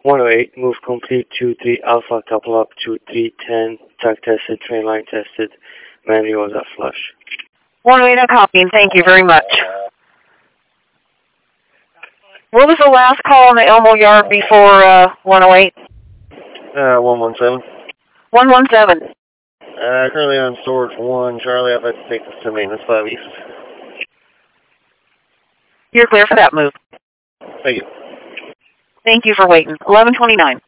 108, move complete, 23 Alpha, couple up, 2310, tug tested, train line tested, manuals at flush. 108, I'm copying. Thank you very much. What was the last call on the Elmo Yard before 108? 117. 117. Currently on storage 1, Charlie, I'd like to take this to maintenance 5 East. You're clear for that move. Thank you. Thank you for waiting. 1129.